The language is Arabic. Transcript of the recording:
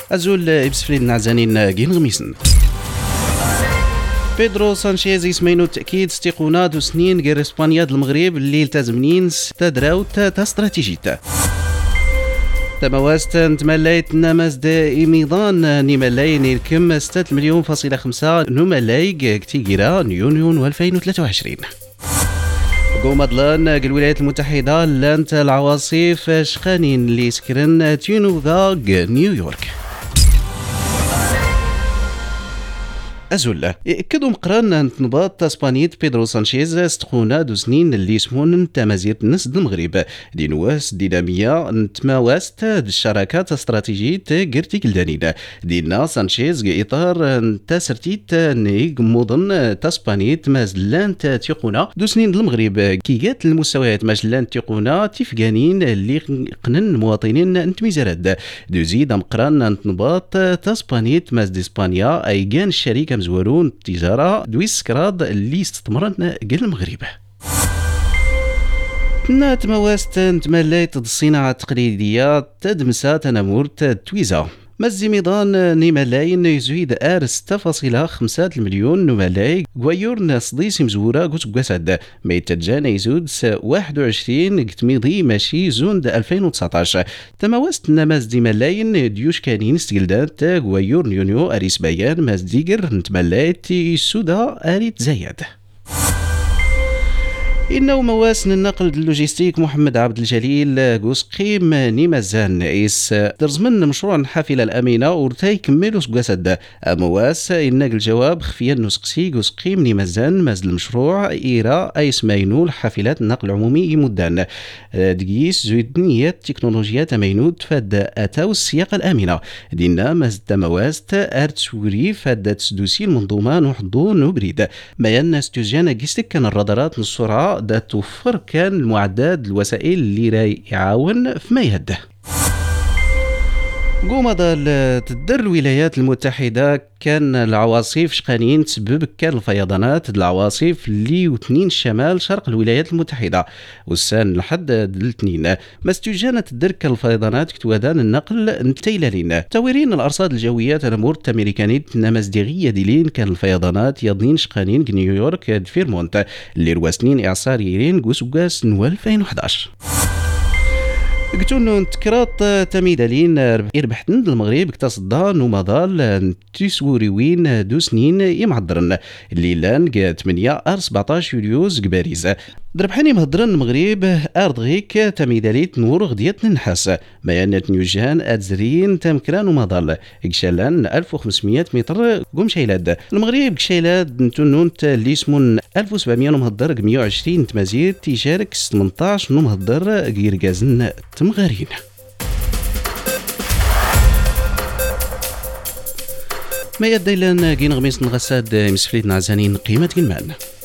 أزول إبسفلين نعزانين جين غميسن بيدرو سانشيز يسمينو تأكيد استيقونا دو سنين غير إسبانيا المغرب اللي التزمنين ستدراوت استراتيجيتا تمواست نتملايت نمازد إميضان نملاين الكم 6 مليون فاصلة 5 نملايق كتيجيرا نيونيون 2023 قوم أضلان الولايات المتحدة لانت العواصف شقانين اللي سكرن تيونوغا نيويورك أزول كدو مقران نتنباط اسبانيت بيدرو سانشيز استقونا دو سنين اللي يسمون تمازير نسد المغرب دي نواس دينامية نتماواست الشراكات استراتيجية غيرتيك الدانين دينا سانشيز إطار تاسرتيت نيق مدن تاسبانيت مازلان تيقونا دو سنين المغرب كيات المستويات مازلان تيقونا تيفقانين اللي قنن المواطنين نتميزرد دو زيد مقران نتنباط تاسبانيت ماز دي اسبانيا اي كان الشركة مزورون التجارة دويس كراد اللي استثمرن قل المغرب تمواست نتملايت الصناعة التقليدية تدمسا تنمور تويزا مزي ميضان نيمالاين يزويد 6.5 مليون نمالاي غويور نصديس مزورة قوس قسد ما يتجانا يزود 21 قتميضي ماشي زوند 2019 تماوست نماز دي ملاين ديوش كانين استقلدات غويور نيونيو أريس بيان ماز ديقر نتملايت يسودا أريت زايد إنه مواسن النقل اللوجستيك محمد عبد الجليل قوس قيم نيمازان إيس درزمن مشروع الحافلة الأمينة ورتاي كملوس قسد مواس إنك الجواب خفيا نسقسي قوس قيم نيمازان مازل المشروع إيرا أيس ماينول حافلات النقل العمومي مدان دقيس زويدنية تكنولوجيا تمينود فاد أتاو السياقة الأمينة دينا مازد مواست أرت سوري فاد تسدوسي المنظومة نوحضو نبريد ما يناس تجانا قيستك كان الرادارات السرعة دا توفر كان المعدات الوسائل اللي راي يعاون فيما يهده قوم تدر الولايات المتحدة كان العواصف شقانين تسبب كان الفيضانات العواصف اللي وثنين شمال شرق الولايات المتحدة والسان لحد الاثنين مستوجانة تدر كان الفيضانات كتوادان النقل نتيلالين تاويرين الأرصاد الجوية تنمور الأمريكانية نمازدغية ديلين كان الفيضانات يضنين شقانين نيويورك فيرمونت اللي رواسنين إعصاريين قوس 2011 قلتون تكرات تميدالين إربحتن المغرب اقتصدا نمضال تسوريوين دو سنين يمعدرن اللي لان 14 يوليوز قباريز دربحاني مهدرن المغرب أرضغيك تميداليت نور غديت ننحاس ميانات نيوجان أدزرين تمكران ومضال قشالان 1500 متر قوم شيلاد المغرب قشيلاد نتونون اللي يسمون 1700 مهدر 120 تمازير تيشارك 18 مهدر قيرقازن تمغارين ما يديلان قين غميس نغساد مسفليت نعزانين قيمة قلمان